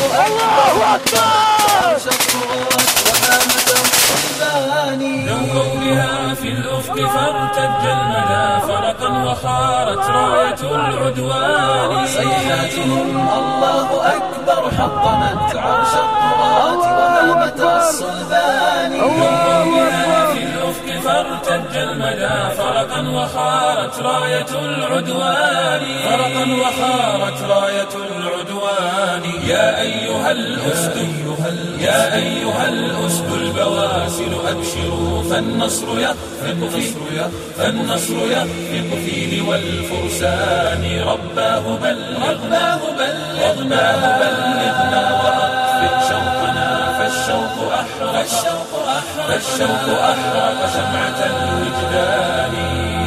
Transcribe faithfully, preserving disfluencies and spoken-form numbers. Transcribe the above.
الله أكبر شطرت وهامة الصلبان نووا بها في الأفق فارتج المدى فرقا وخارت راية العدوان صيحاتهم الله أكبر حطمت عرش الطغاة وهامة الصلبان نووا بها في الأفق فارتج المدى فرقا وخارت راية العدوان فرقا وخارت راية العدوان يا أيها الأسد يا أيها الأسد البواسل أبشروا فالنصر يخفق في فالنصر يخفق في لوى الفرسان رباه بلغنا رباه بلغنا وأطفئ شوقنا فالشوق أحرق فالشوق أحرق شمعة الوجدان